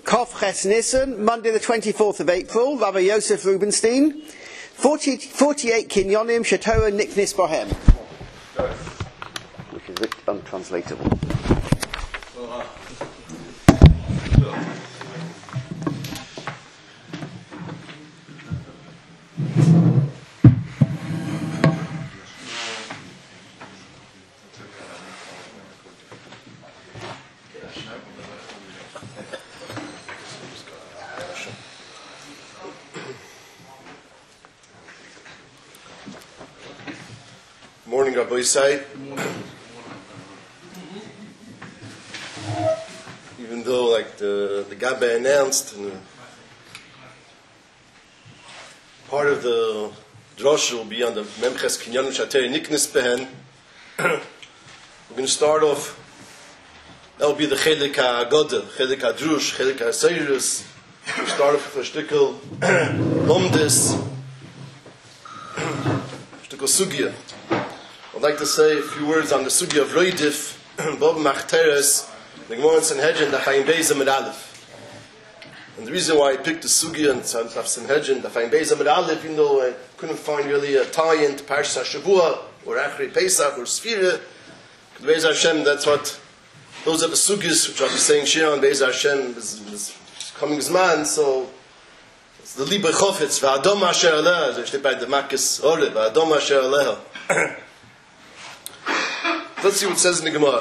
Kof Ches Nissen, Monday the 24th of April, Rabbi Yosef Rubenstein, 48 Kinyonim, Shetorah Niknis Bohem. Which is a bit untranslatable. Morning, Rabbi Yisai. Even though, like the Gabbai announced, part of the drasha will be on the Memches Kinyanim Shatei Niknis Behen. We're going to start off. That will be the Chelik HaGoda, Chelik HaDrush, Chelik HaSeirus. We'll start off with a shtickle Lomdis, shtickle Sugya. I'd like to say a few words on the Sugya of Roidif, Bob Machteres, the Gemara in Sanhedrin, the Chaim Beis Amid Aleph. And the reason why I picked the Sugya in Sanhedrin, the Chaim Beis Amid Aleph, even though I couldn't find really a tie-in to Parshas HaShavua, or Achri Pesach, or Sfira, Beis Hashem, that's what, those are the Sugyas, which I'll be saying Shir on Beis Hashem, is coming Zman, so it's the Liber Chofetz, V'adom Asher Aleha, so it's by the Makis Oreh, V'adom Asher Aleha. Let's see what it says in the Gemara.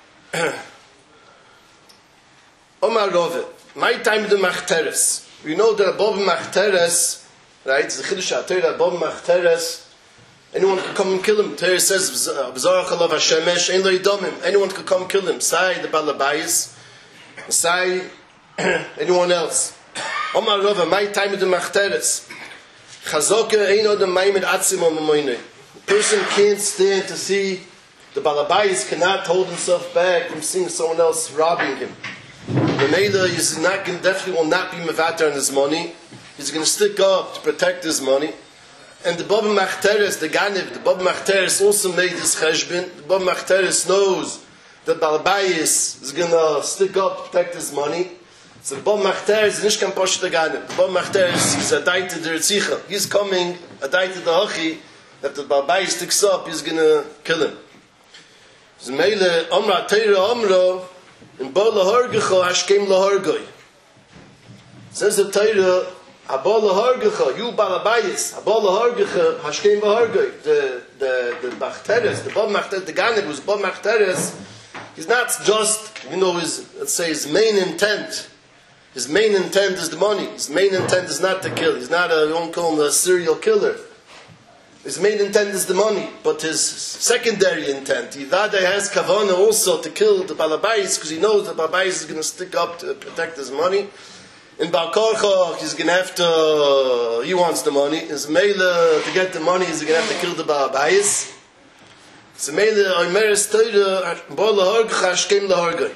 Omar Rove, my time the Machteres. We know that above Machteres, right? It's the Chiddush HaTorah, above Machteres. Anyone can come and kill him. Torah says, B'zarach alav Hashemesh, ein lo yidomim. Anyone can come and kill him. Sai the Balabayis, Sai anyone else. Omar Rove, my time the Machteres. Chazoke ein odem maimed atzim o mamoinei. A person can't stand to see. The Balabais cannot hold himself back from seeing someone else robbing him. The Mela is definitely will not be mevater on his money. He's going to stick up to protect his money. And the Baba Machteres, the Ganiv, the Baba Machteres also made his cheshbon. The Baba Machteres knows that Balabais is going to stick up to protect his money. So the Baba Machteres is nicht kan posh the Ganiv. The Baba Machteres is a dai to the Ritzicha. He's coming, a dai to the Hachi, that the Balabais sticks up, he's going to kill him. Zmeile Omra Teira Omro in Bo Lahorgecha Hashkem Lahorgoi. Says the Teira Abo Lahorgecha, you Balabayis, Abo Lahorgecha Hashkem Lahorgoi. The Machteres, the Bob Machteres, the Ganeb who's Bob Machteres, he's not just, his, let's say, his main intent. His main intent is the money. His main intent is not to kill. He's not we won't call him a serial killer. His main intent is the money, but his secondary intent, he rather has kavana also to kill the Balabais, because he knows the Balabais is going to stick up to protect his money. In Balkorcha, he's going to have to, he wants the money. His mele, to get the money, he's going to have to kill the Balabais. So mele, Oimeres Teire, Bo Lahorgecha, Hashkem Lahorgoi.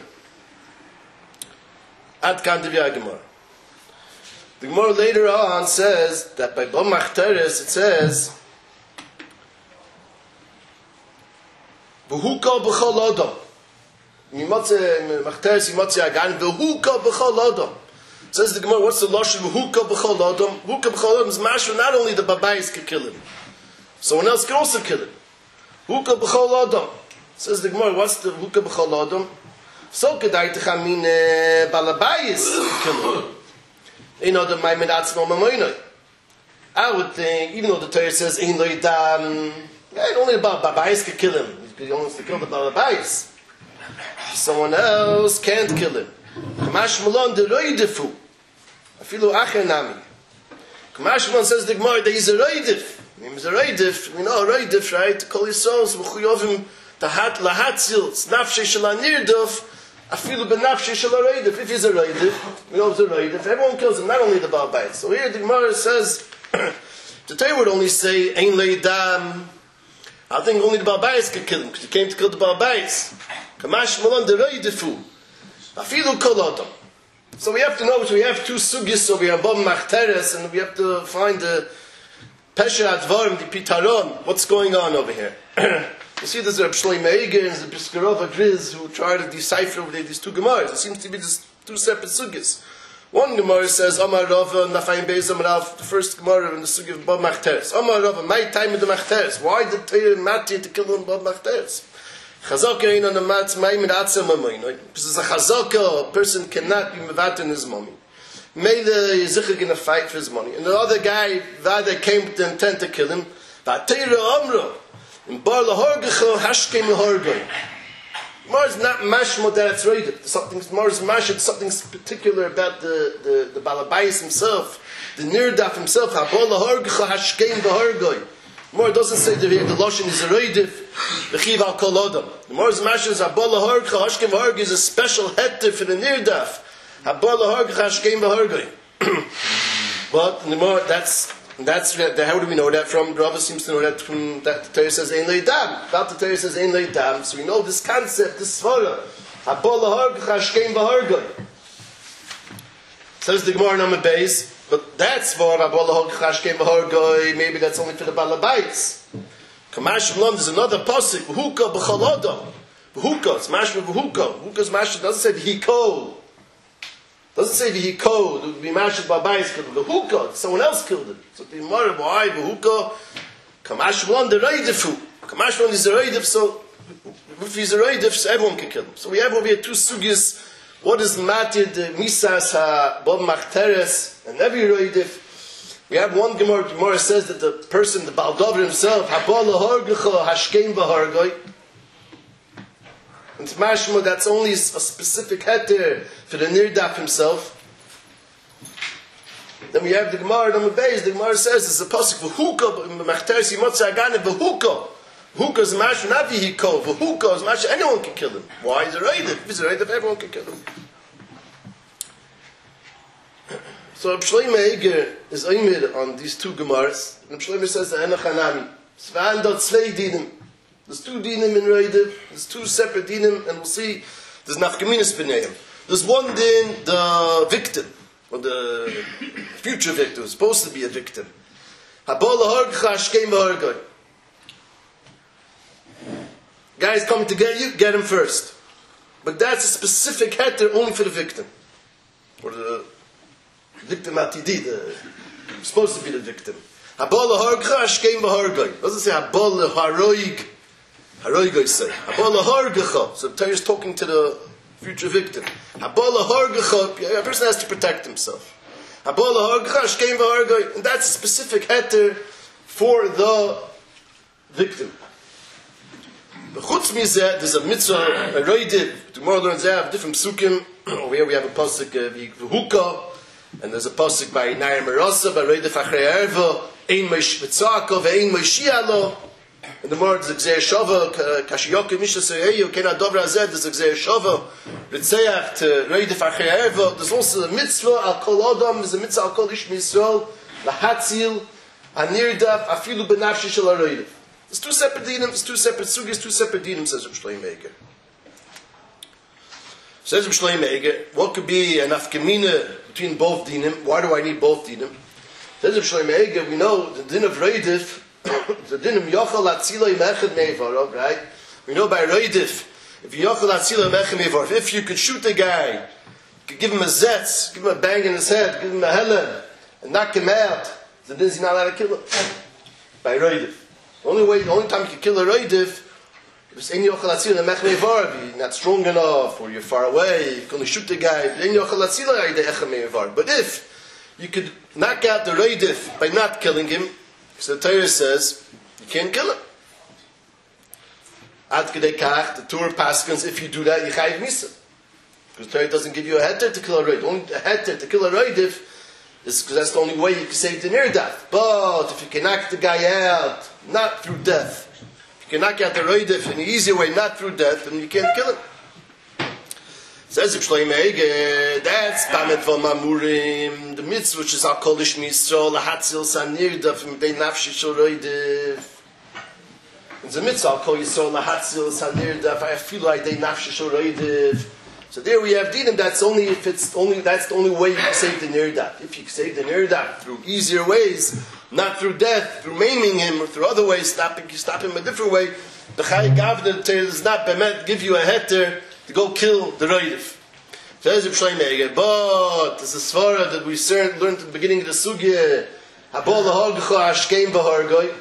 Ad kan Devya Gemara. The Gemara later on says that by Bo Machteres, it says, V'huka b'chol odom. Machteres yimotze agan. V'huka b'chol odom. Says the Gemara, what's the lashon v'huka b'chol odom? V'huka b'chol odom is mashur. Not only the babayis can kill him, someone else can also kill him. V'huka b'chol odom. Says the Gemara, what's the v'huka b'chol odom? So kedai techamin balabayis kill him. Ein odom maimed atzmo mamoinoi. I would think, even though the Torah says ein lo yidam, only the babayis can kill him. He wants to kill the Balabais. Someone else can't kill him. Kamash Malon de Roidifu. Afilu Acher Nami. Kamash Malon says the Gemara that he's a Roidif. He's a Roidif. We know a Roidif, right? To call his souls, V'chuyovim Tahat Lahatzil, Snafshe Shalanirdov, Afilu Benafshe Shalaroidif. If he's a Roidif, we know he's a Roidif. Everyone kills him, not only the Balabais. So here the Gemara says, the Torah would only say, Ein Leidam. I think only the Balabais could kill him, because he came to kill the Balabais. Kamash Malon de Roidifu. Afilu Kol Odom. So we have to know, so we have two sugis, so we have Bob Machteres, and we have to find the Pesher Advarim, the Pitaron. What's going on over here? You see, there's Reb Shlomo Eiger and the Piskarova Griz who try to decipher these two Gemaras. It seems to be just two separate sugis. One Gemara says, Amar Rava, Nafaim Beis Amar Rav, the first Gemara in the Sugi of Bob Machteres. Amar Rava, my time in the Machteres. Why did Torah matter to kill him Bob Machteres? Chazaka ain't on the mat, Maim and Atzah Mamoin. Because it's a Chazaka, a person cannot be mevat in his money. Made the Yizichah going to fight for his money. And the other guy, that came with the intent to kill him, that Torah Amra, in Bar Lahorgecho, Hashkem Lahorgoi. Mars not mashmo that it's right. Something Mars mash something particular about the Balabais himself, the Nirdaf himself. Habol Lahorgecho Hashkem Lahorgoi. Mars doesn't say the Loshen is a Reidif, the Chiv al Kol Odom. The Mars mash is Habol Lahorgecho Hashkem Lahorgoi is a special heter for the Nirdaf. Habol Lahorgecho Hashkem Lahorgoi. But the more that's how do we know that from? Rava seems to know that from that the Torah says Ein Leidam. That the Torah says Ein Leidam. So we know this concept, this svara. Habol Lahorgecho Hashkem Lahorgoi. Says the Gemara number base, but that's for Habol Lahorgecho Hashkem Lahorgoi. Maybe that's only for the Balabites. Kamash V'lom, there's another pasuk. V'huka b'chol odom. V'huka, it's mashma v'huka. V'huka's mashma doesn't say v'hiko. Doesn't say v'hiko. It would be mashma b'abayis killed him. V'huka, someone else killed him. So the Gemara, why v'huka? Kamash V'lom, the reidifu. Kamash V'lom is a reidif, so if he's a reidif, so everyone can kill him. So we have over here two sugis. What is matir the misas ha bob machteres and every reidif? We have one Gemara says that the person, the Baldover himself, Habol Lahorgecho Hashkem Lahorgoi. And mashma, that's only a specific heter for the Nirdaf himself. Then we have the Gemara number base. The Gemara says it's a pasuk v'huka machteres yimotza agane v'huka. V'huka is mashma, not v'hiko. V'huka is mashma, anyone can kill him. Why is it right? If he's right, everyone can kill him. So Shlomo Eiger is oimid on these two Gemaras. And Shlomo says, Hanami. Svan dot zwei dinim. There's two dinim in Reidiv. There's two separate dinim, and we'll see there's nafkaminas b'neim. There's one din, the victim, or the future victim, is supposed to be a victim. Habol Lahorgecho Hashkem Lahorgoi. Guys coming to get you, get him first. But that's a specific heter only for the victim. Or the victim atidi, supposed to be the victim. Habol Lahorgecho Hashkem Lahorgoi. Doesn't say Habol Laharoig. Haroigoi say. Habol Lahorgecho. So the Torah is talking to the future victim. Habol Lahorgecho. A person has to protect himself. Habol Lahorgecho Hashkem Lahorgoi. And that's a specific heter for the victim. Chutz mizeh, there's a mitzvah, a reidiv. Tomorrow learns there, different psukim. Over here we have a pasuk v'huka. And there's a pasuk by Nair Merasa, by Reidif Achrei Erva, Ein Mitzvako, Ve'ein Moshialo. And the more there's a Gzeir Shova, Kashiyokim Misha Sereyu, Kena Dovra Zed, there's a Gzeir Shova, Ritzeach to Reidif Achrei Erva. There's also a mitzvah, Al Kol Adam, there's a mitzvah, Al Kol Ish Yisrael, Lahatzil, Anirdav, Afilu Benafshi Shel HaReidif. There's two separate dinim, there's two separate sugis, two separate dinim, says Shlomo Eiger. Says Shlomo Eiger, what could be an afkamina between both dinim? Why do I need both dinim? Says Shlomo Eiger, we know the din of Reidif, the din of Yochel Atzila Mechad Mevarov, right? We know by Reidif, if Yochel Atzila Mechad Mevarov, if you could shoot a guy, you could give him a zetz, give him a bang in his head, give him a helen, and knock him out, the din is not allowed to kill him. By Reidif. The only time you can kill a Reidif, if it's Ein Yochel Atzila Mechad Mevarov, you're not strong enough, or you're far away, you can only shoot the guy, Ein Yochel Atzila Mechad Mevarov. But if you could knock out the Reidif by not killing him, so the Torah says, you can't kill him. Ad Kedei Kach, the Torah paskins, if you do that, you chayiv misa. Because the Torah doesn't give you a heter to kill a Reidif. Only a heter to kill a Reidif is because that's the only way you can save the Nirdaf. But if you can knock the guy out, not through death, if you can knock out the Reidif in the easy way, not through death, then you can't kill him. Says Shlomo Eiger, that's Pamet V'Mamurim, the mitzvah which is Al Kol Ish Yisrael, Lahatzil Sanirdav, M'dei Nafshi Shel Reidif. It's a mitzvah Al Kol Yisrael, Lahatzil Sanirdav, I feel like Dei Nafshi Shel Reidif. So there we have dinim. That's only if it's only that's the only way you can save the Nirdaf. If you save the Nirdaf through easier ways, not through death, through maiming him, or through other ways, you stop him a different way. The Chayei Gavna does not bemet give you a heter to go kill the Reidif. Says Reb Shlomo, but this is svara that we learned at the beginning of the sugya. Habol lahagcha ashkein v'hargoi.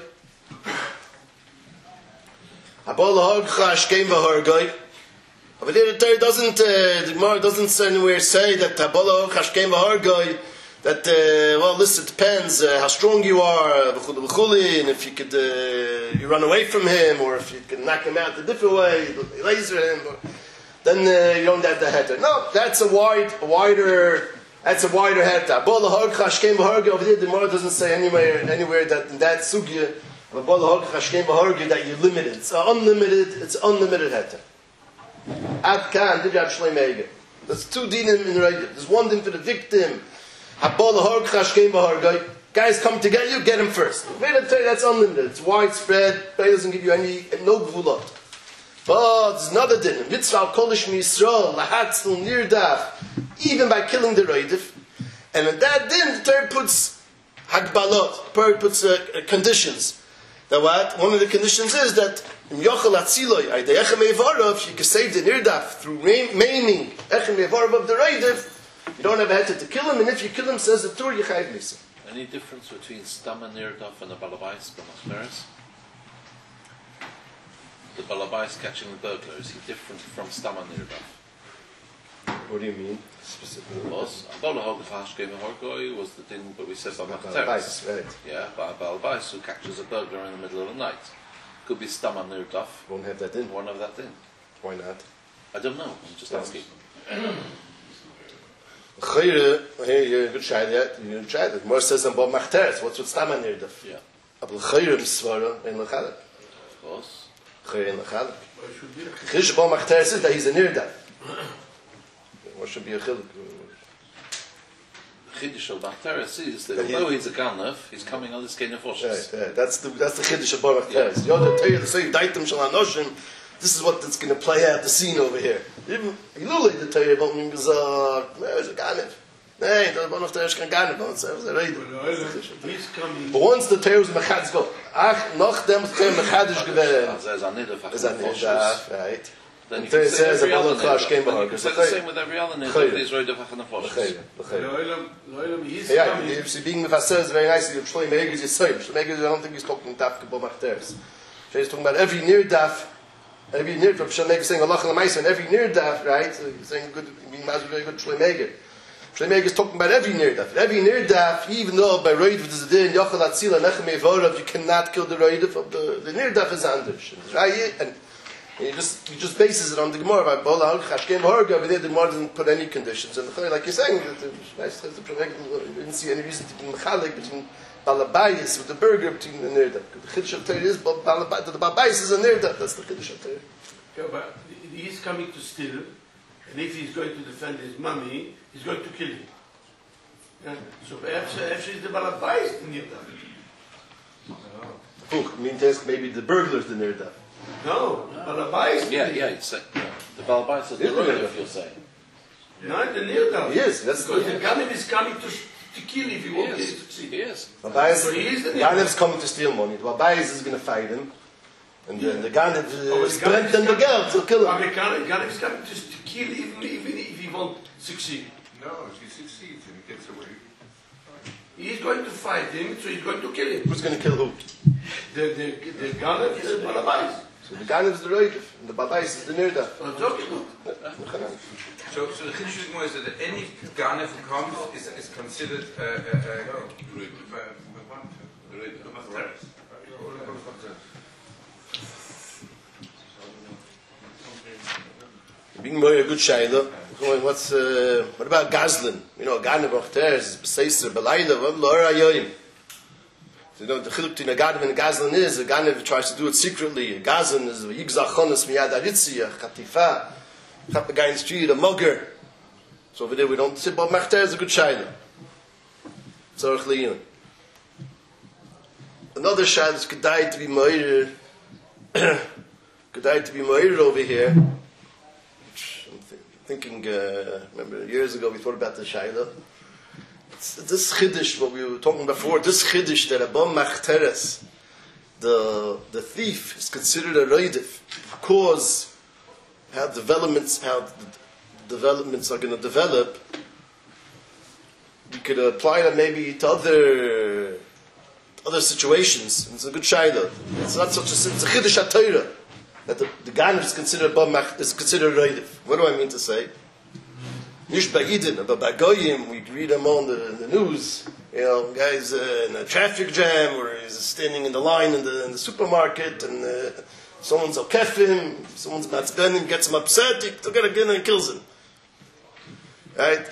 Habol lahagcha ashkein v'hargoi. But the Torah doesn't, the Gemara doesn't anywhere say that Habol lahagcha ashkein v'hargoi. That well, listen, it depends how strong you are, and if you could you run away from him, or if you can knock him out a different way, laser him. Then you don't have the heter. No, that's a wider heter. Over there, the Gemara doesn't say anywhere that in that sugya that you're limited. It's unlimited heter. Ad kan did Reb Shlomo. There's two dinim in the right. There's one din for the victim. Guys come to get you, get him first. That's unlimited. It's widespread. It doesn't give you no gvulot. But there's another din. Mitzvah kolish misrael lahatzl nirdaf, even by killing the roidif. And in that din, the Torah puts hagbalot. The Torah puts conditions. That what? One of the conditions is that yochel atziloy aydechem evarov, you can save the nirdaf through maiming echem evarov of the roidif. You don't have a heter to kill him, and if you kill him, says the Torah, you chayiv misa. Any difference between stam and nirdaf and the balabais b'machmeres? The balabais catching the burglar, is he different from stam and nirdaf? What do you mean specifically? Was was the thing that we said about Machteres. Right. Yeah, but a balabais who catches a burglar in the middle of the night could be stam and nirdaf. Won't have that in. Won't have that in. Why not? I don't know. I'm just asking. Chayre, hey, you're a good shayla yet. You're a good shayla. More says on Bob Machteres. What's with stam and nirdaf? Yeah. Abel chayre misvara in lechalik. Of course. Chayre in lechalik. Chish Bob Machteres is that he's a nirdaf. What should be a chiluk? Chiddush of Machteres is that although he's a ganav, he's coming on the skin of Oshes. Right. That's the chiddush of Bob Machteres. The other Torah, say daitem shel anoshim. This is what that's going to play out the scene over here. Even Ilulay the Torah about me gesagt, there's a ganav. Hey, there's one of the Eshkan ganav. He's coming. But once the Torah was mechadz go, ach noch dem Torah mechadish gewesen. There's a nidaf. Is that nidaf, right? Then you Torah can say says every about other the Chash came nidaf. behind. You say the same with every other nidaf. These roid of Loilam, he's Yeah, coming. if she being mefasser is very nice. You're showing Megas Yisrael. Megas, I don't think he's talking daf kabo machteres. She's talking about every near daf. Every near daf. Shemeg is saying Allah Chalamayis and every near daf, right? So he's saying good. Being very good Shloimega. Shloimega is talking about every near daf. Every near daf, even though by roidav there's a din yochel atzila nechem evorav, you cannot kill the roidav of the near daf is anders. Right? And he just bases it on the Gemara about Bola Hashkem Horga. Over there, the Gemara doesn't put any conditions. And like you're saying, you didn't see any reason to be mechalik between Balabayis with the burger between the Nirdak. The Chiddush of Torah is the Balabayis is a Nirdak. That's the Chiddush of Torah. Yeah, but he's coming to steal, and if he's going to defend his mommy, he's going to kill him. Yeah? So perhaps he's the Balabais in Nirdak. Means maybe the burglar's the Nirdak. No, Balabais. Yeah, it's the balabais is the roidav, you're saying. Not the Nirdak. Yes, that's because the Ganev is coming to kill if he won't succeed. He is. So he is the Ganev's coming to steal money. The Babayis is going to fight him. And the Ganev spread them the girl to kill him. Ganev is coming to kill even if he won't succeed. No, if he succeeds and he gets away. He's going to fight him, so he's going to kill him. Who's going to kill who? The Ganev is the Balabais. So the Ganev is the Roidav, and the Babayis is the Nirdak. What I'm talking about. So the Chiddush is that any Ganev who comes is considered being more a good shayla. What about Gazlan? You know, Ganev Ochteres is Beseiser Belayla. What Laura Yoim? So, you know, the chiluk between a Ganev and a Gazlan is a Ganev tries to do it secretly. A Gazlan is a Yigzachonis Miyad Aritzi, a Chatifa. Chap the guy in the street, a mugger. So over there we don't say, but Machter is a good shayla. Tzorach Liyun. Another shayla is Kedai to be Moirer. Kedai to be Moirer over here. I'm thinking, remember years ago we thought about the shayla. This chiddush, what we were talking about before, this chiddush that Abba Machteres, the thief is considered a roidif because how developments, how developments are going to develop, we could apply that maybe to other situations. And it's a good shayla. It's not such a sin. It's a chiddush HaTorah that the Ganav is considered reidiv. What do I mean to say? Nish ba'idin, but by goyim, we read them on the news. You know, guys in a traffic jam, or he's standing in the line in the supermarket, and someone's okefim, someone's matzbenim, gets him upset, he took out a gun and kills him. Right?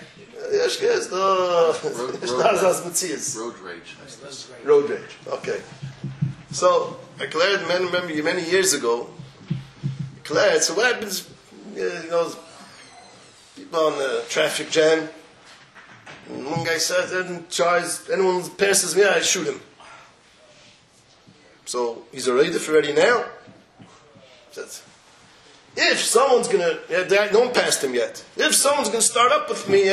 Road rage. Road rage. Okay. So I declared, remember many years ago, declared, so what happens, people on the traffic jam, and one guy says, anyone passes me, I shoot him. So he's already already now. Says, if someone's going to, no one passed him yet. If someone's going to start up with me,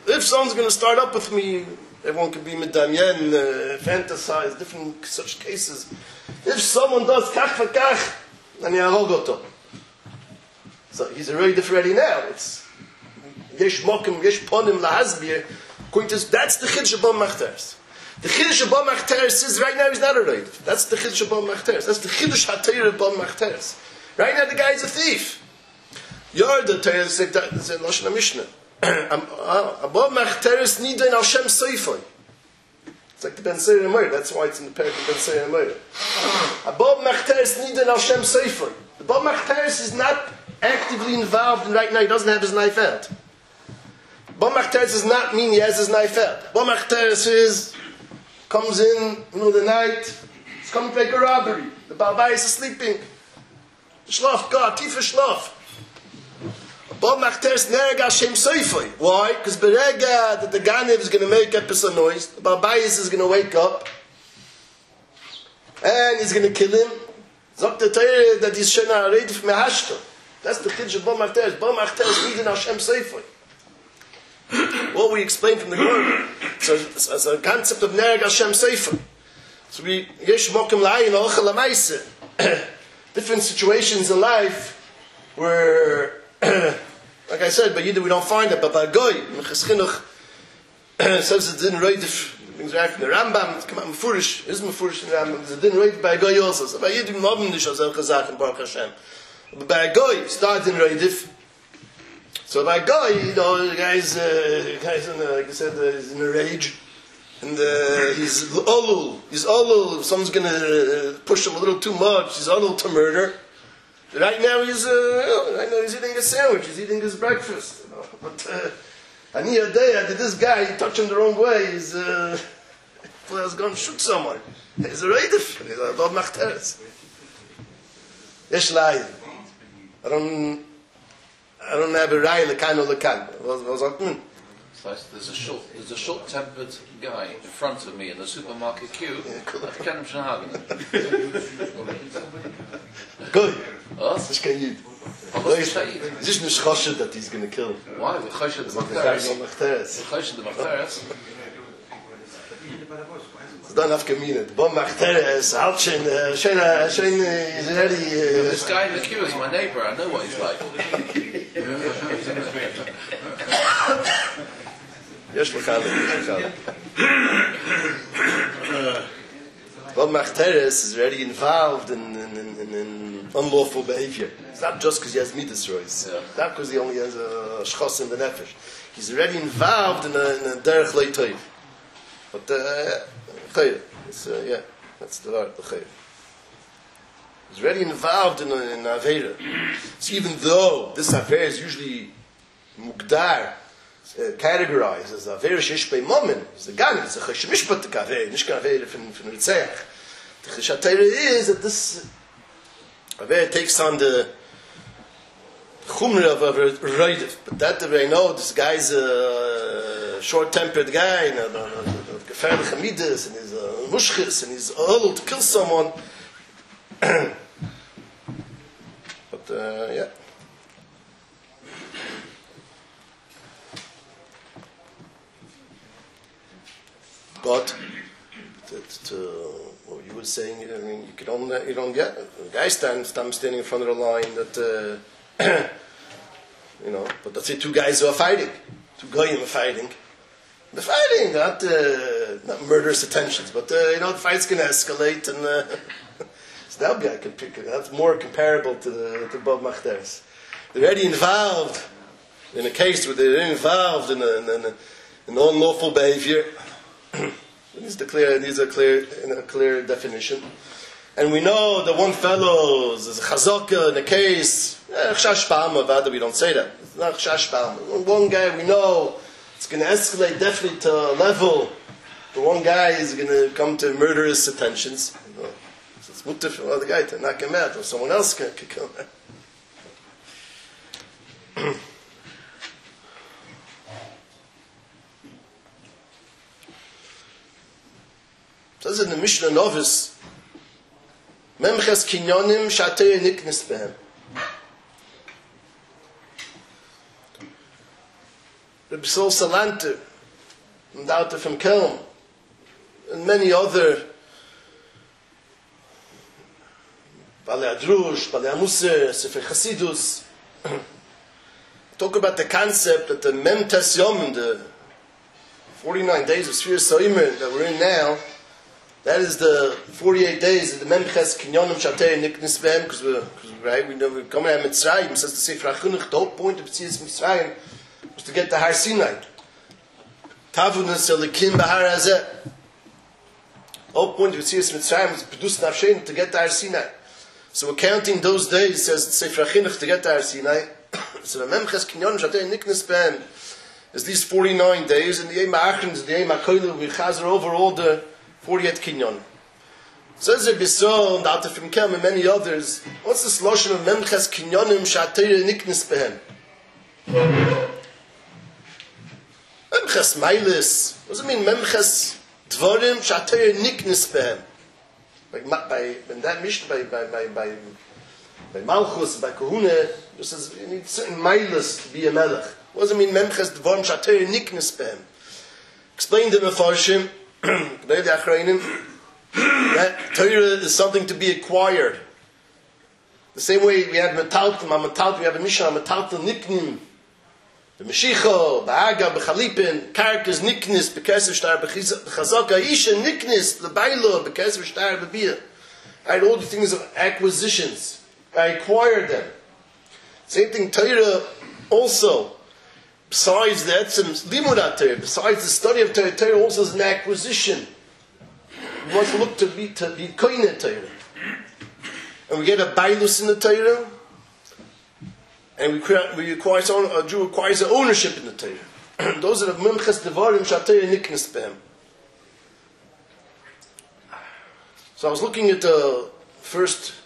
everyone could be medamyen, fantasize, different such cases. If someone does kach v'kach, then yarogoto. So he's already now. It's yesh mokim, yesh ponim lahazbir. That's the chiddush abam machteres. The chiddush abam machteres is right now he's not already. That's the chiddush abam machteres. That's the chiddush HaTorah abam machteres. Right now the guy is a thief. You're the Torah said that in Lashon HaMishnah. Abam machteres nida in Hashem seifoi. It's like the Ben Seir Amor. That's why it's in the parak of Ben Seir Amor. Abam machteres nida in Hashem seifoi. The Abam machteres is not actively involved, and right now he doesn't have his knife out. Abam machteres does not mean he has his knife out. Abam machteres comes in the middle of the night. He's coming to make a robbery. The Baal Bayis is sleeping. Schlaf, God, tiefe Schlaf. Abam machteres nereg Hashem seifoi. Why? Because berega that the Ganev is going to make up a noise, the Baal Bayis is going to wake up, and he's going to kill him. Zok the Torah that he's shena reidif mehashto. That's the chiddush of Abam machteres. Abam machteres needs in Hashem seifoi. What we explained from the Gemara. So as a concept of nereg Hashem seifoi. So we yesh mokim la'ayin ochel la'maiseh. Different situations in life where, like I said, by Yidden we don't find it, but by Goy, Mechas Chinuch says it didn't write things right from the Rambam, it's come out Mefurish, it is Mefurish in the Rambam, it didn't write by Goy also. So by Yidden we don't have this as Chazak and Baruch Hashem. But by Goy, it started in Reidif. So by Goy, the guy's like I said, he's in a rage. And he's olul. Someone's going to push him a little too much. He's olul to murder. Right now he's eating a sandwich. He's eating his breakfast. But ani yodea that this guy, you touch him the wrong way, he's going to shoot someone. He's a reidif. He's a Abam machteres. Yesh layin. I don't have a rai lekan or lekan. There's a short-tempered guy in front of me in the supermarket queue. I've ken him shenhagen. Good. Oh? This can you. It's just a schoshet that he's going to kill. Why? We're choshet the machteres. We're choshet the machteres. It's done enough community. Abam machteres, Alchin, Shena, is ready. This guy in the queue is my neighbor. I know what he's like. Yes, Abam machteres is already involved in unlawful behavior. It's not just because he has midas rois. It's not because he only has a shchos in the nefesh. He's already involved in a derech leitoiv. But chayr, that's the word, the chayr. He's already involved in avera. So even though this avera is usually mugdar, categorized as avera sheish bei momen, it's a gan, it's a chaysh mishpat avera, nish ka avera from Ritzeach. The chaysh HaTorah is that this avera takes on the chumra of a reidiv. But that I know, this guy's a short-tempered guy, gefährliche Midas, and he's mushchis, and he's able to kill someone. But yeah. But to what you were saying, I mean, you don't get a guy standing in front of the line that you know, but let's say two guys who are fighting, two goyim are fighting. They're fighting, not murderous attentions, but you know, the fight's going to escalate, and so that guy can pick it. That's more comparable to Bob Machteres. They're already involved in a case where they're involved in unlawful behavior. These are clear definition. And we know that one fellow is a chazaka in a case. Chash palma, we don't say that. It's not chash palma. One guy we know it's going to escalate definitely to a level. The one guy is going to come to murderous attentions. You know, so it's mutter for the other guy to knock him out, or someone else can kill him. Says in the Mishnah Novice, Memches kinyonim shatei niknis behem. Rabbi Sol Salanter, and Daughter from Kelm, and many other Balei Adrush, Balei Amusar, Sefer Chasidus, talk about the concept that the Memtes Yom, the 49 days of Sfir Soimer that we're in now, that is the 48 days of the Memches Kinyonim Shatei Niknis Behem, because we're coming out of Mitzrayim. It says the Sefer HaChinuch, the whole point of B'tzias Mitzrayim was to get to Har Sinai. Tavunas Elikim Bahar Hazeh. The whole point of B'tzias Mitzrayim was to produce Nafshein to get to Har Sinai. So we're counting those days, says the Sefer HaChinuch, to get to Har Sinai. So the Memches Kinyonim Shatei Niknis Behem is these 49 days, and the Yom HaAchron is the Yom HaKoilel, we chazer over all the 48 kinyon. Says Rabbi Yisrael, and Daughter from Kelm, and many others, what's this lotion of Memches Kinyonim Shatei Niknis Behem? Memches Meilis. What does it mean, Memches Dvorim Shatei Niknis Behem? By that mission, by Malchus, by Kohuna, it says you need certain Meilis to be a Melech. What does it mean, Memches Dvorim Shatei Niknis Behem? Explained in the Farshim, that Torah is something to be acquired. The same way we have metaltim, we have a Mishnah, metaltim niknim, the Meshicha, Ba'aga, B'chalipin, Karkas niknis, B'kesev shtar, B'chazaka, Isha niknis, L'baylo, B'kesev shtar, B'biyah. Right, all the things of acquisitions. I acquired them. Same thing, Torah also. Besides that, limudat Torah, besides the study of Torah, Torah also is an acquisition. We want to look to be koine Torah, and we get a bailus in the Torah, and we acquire a Jew acquires an ownership in the Torah. Those are the Memches Devarim Shatei Niknis Behem. So I was looking at the first.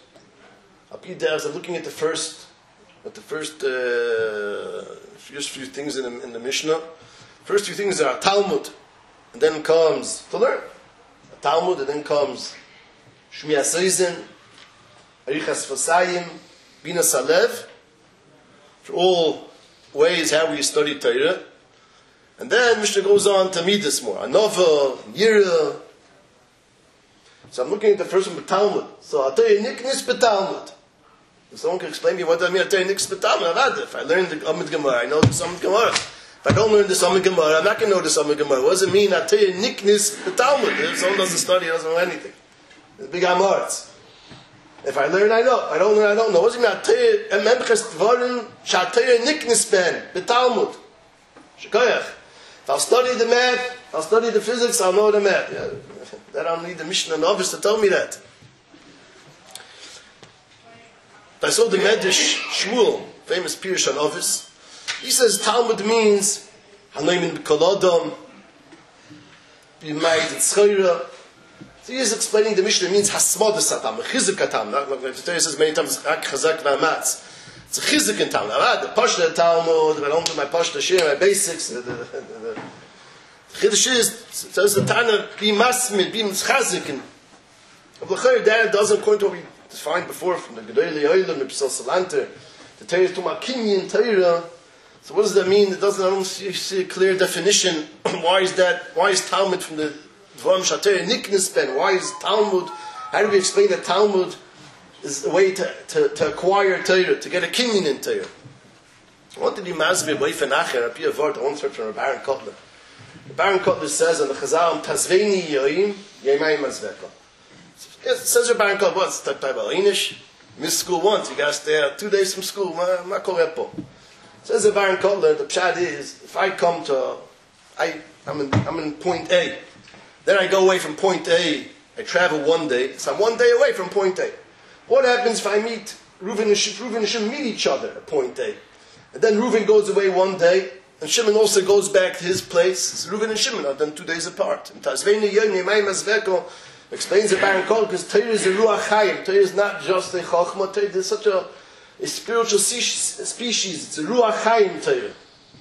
Just few things in the Mishnah. First few things are Talmud, and then comes to learn. A Talmud, and then comes Shmiya Seisen, Arichas Fasayim, Bina Salev, for all ways how we study Torah. And then Mishnah goes on to Midas more. Anova, Yira. So I'm looking at the first one, Talmud. So I'll tell you, Niknis B'Talmud. If someone can explain to me what that means, I'll tell you, Niknis B'Talmud. If I learn the Amid Gemara, I know the Amid Gemara. If I don't learn the Amid Gemara, I'm not going to know the Amid Gemara. What does it mean? I'll tell you, Niknis B'Talmud. If someone doesn't study, he doesn't know anything. It's big Amoritz. If I learn, I know. If I don't learn, I don't know. What does it mean? I'll tell you, Memches Dvorim Shatei Niknis Behem B'Talmud. Shekoyach. If I'll study the math, I'll study the physics, I'll know the math. Yeah. I don't need the Mishnah Novice to tell me that. I saw the Medrash Shmuel, famous Pirush Novice. He says Talmud means Hanoimin B'Kolodom, B'Mayit Tzchayra. So he is explaining the Mishnah means Hasmodas Hatam, Chizuk Hatam. The Torah says many times Ak Chazak V'Amatz. It's a Chizuk in Talmud. The Pashta Talmud, if I don't do my Pashta Shir, my basics, the Chiddush is, says the Tana, be masmid, be mizchazik. And that doesn't according to what we defined before from the Gedolei Olam, the Psal Salanter, the Torah is to Kinyan Torah. So what does that mean? It doesn't, I don't see a clear definition. Why is that? Why is Talmud from the Dvarim Shatei Niknis Ben? Why is Talmud? How do we explain that Talmud is a way to acquire Torah, to get a Kinyan in Torah? I wanted to masbir boifen acher, a pia vort, on search from Baron Kotler. Baron Kotler says in the Chazal, Tazveini yoim, yemayim azveka. Yes, it says Baron Kotler, what's that type of Inish? Missed school once, you gotta stay out 2 days from school, ma korepo. Says the Baron Kotler, the pshad is, if I come to, I'm in point A. Then I go away from point A, I travel 1 day, so I'm 1 day away from point A. What happens if I meet Reuven and Shimon meet each other at point A? And then Reuven goes away 1 day, and Shimon also goes back to his place. So Reuven and Shimon are then 2 days apart. And Tazveini Yom Yemayim Azveko explains the Baron Kol, because Torah is a Ruach Chaim. Torah is not just a Chochma. Torah is such a spiritual species. It's a Ruach Chaim Torah.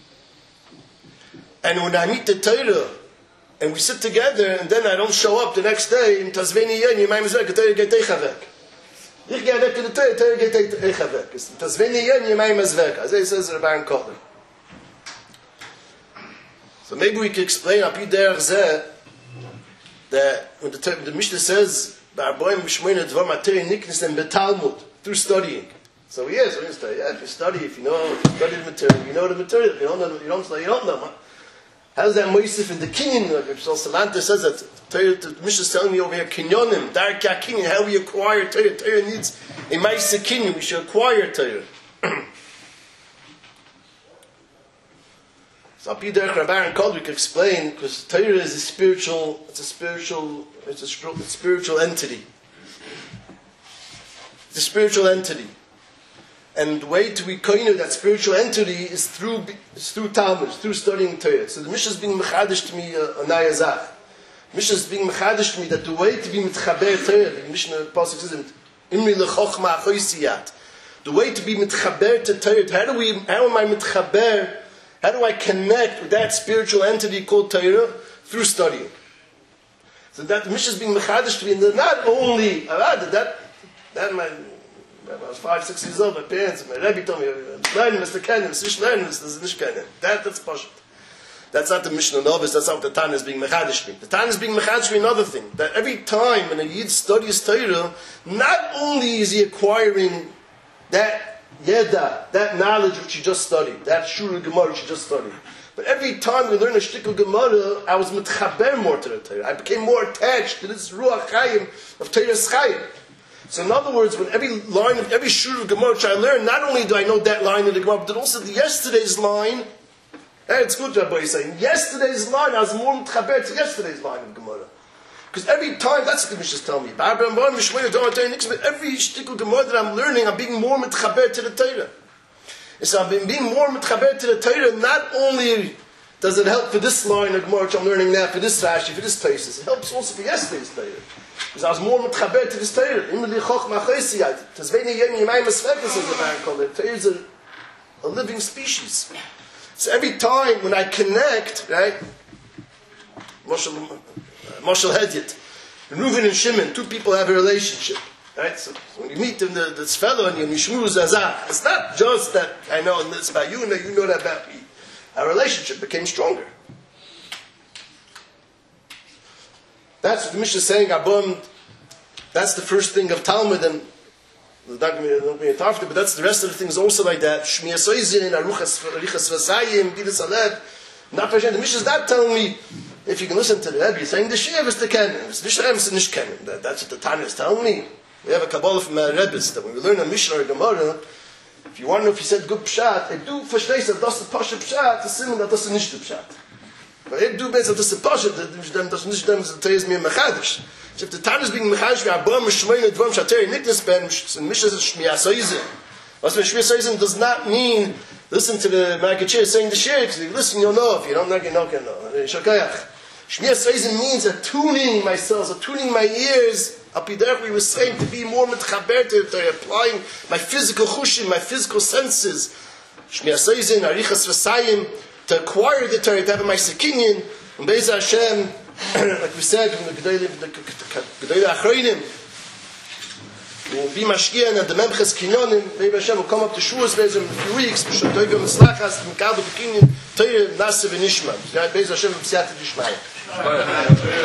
And when I meet the Torah, and we sit together, and then I don't show up the next day, in Tazveini Yom Yemayim Azveko, Torah get Eichavek. Ich gehe weg in the Torah geht Eichavek. Tazveini Yom Yemayim Azveko. As it says the Baron Kol. So maybe we can explain up here that when the Mishnah says through studying. So yes, if you study, if you study the material, you know the material. If you don't know, you don't know. How's that Moisef in the Kinyan? If Salanta says that the Mishnah is telling me over here Kinyonim, Darka Kinyan, how we acquire Torah. Torah needs a Maisa Kinyan. We should acquire Torah. So up here, Baron Kol, we can explain, because Torah is a spiritual entity. It's a spiritual entity. And the way to recover that spiritual entity is through Talmud, through studying Torah. So the Mishnah is being mechadish to me a nayazach. Mishnah is being mechadish to me that the way to be mitchaber Torah, the Mishnah pasuk says, Imri lechochma achoisiyat. The way to be mitchaber to Torah, how am I mitchaber? How do I connect with that spiritual entity called Torah? Through studying. So that the Mishnah is being mechadish to me, and not only that when I was 5-6 years old, my parents, my Rebbe told me, learn Mr. Kennen, it's nicht learn, it's nicht Kennen. That's Pashut. That's not the Mishnah Novice, that's not what the Tana is being mechadish to me. The Tana is being mechadish to me another thing, that every time when a Yid studies Torah, not only is he acquiring that Yeda, that knowledge which he just studied, that Shura Gemara which he just studied, but every time we learn a shtickle Gemara, I was mitchaber more to the Torah. I became more attached to this Ruach Chaim of Torah's Chaim. So in other words, when every line of every shur of Gemara which I learn, not only do I know that line of the Gemara, but also the yesterday's line. Hey, it's good, Rabbi is saying. Yesterday's line, I was more mitchaber to yesterday's line of Gemara. Because every time, that's what the Mishnah tells me. Every shtickle Gemara that I'm learning, I'm being more mitchaber to the Torah. And so I've been being more mitchaber to the Torah, not only does it help for this line of Gemara which I'm learning now, for this Rashi, for this places, it helps also for yesterday's Torah. Because I was more mitchaber to this Torah. Imli chochma achoisiyat. Tazveini yom yemayim azveka, says the Baron Kol. Torah is a living species. So every time when I connect, right, Moshel Hedyet, Reuven and Shimon, two people have a relationship. Right? So when you meet them, this fellow, and you Mishmur Zazah, it's not just that I know this about you and you know that about me. Our relationship became stronger. That's what the Mishnah is saying, Abum. That's the first thing of Talmud, and not going to be after, but that's the rest of the things also like that. Shmiya Soizin, Arichas Vasayim, Bidas Alev. Not the Mishnah is not telling me if you can listen to the Rebbe, he's saying the Shiv is the Kennen. It's the Shem is the Nish Kennen. That's what the Tanya is telling me. We have a Kabbalah from our Rebbe's that when we learn a Mishnah or a Gemara, if you want to know if he said good Pshat, I do verstehst that das the Pasha Pshat, the Simon that das nicht the Pshat. But I do best that das the Pasha, das nicht dem ist the Teis mir Mechadish. So if the Tanya is being Mechadish, we are Abba Meshmein Dvam Shateri Niklas Ben, and Mishnah is Shmiya Soizin. What Shmiya Soizin does not mean listen to the Magachir saying the Shir, because if you listen you'll know, if you don't know, you know. Shakayach. Shmiya Soizin means attuning myself, attuning my ears. Apiderach, we were saying to be more mitchaber to applying my physical chushim, my physical senses. Shmiya Soizin, Arichas Vasayim, to acquire the Torah, to have my sekinyan, and Be'ez Hashem, like we said, from the Gedolei Achronim, will be mashkiyan and the Memches Kinyonim, Be'ez Hashem will come up to Shuas Be'ez in a few weeks, B'shotoyga Mitzlachas, M'kado B'kinyan, Torah, Nase V'nishma. Be'ez Hashem, B'siyata D'Ishmael.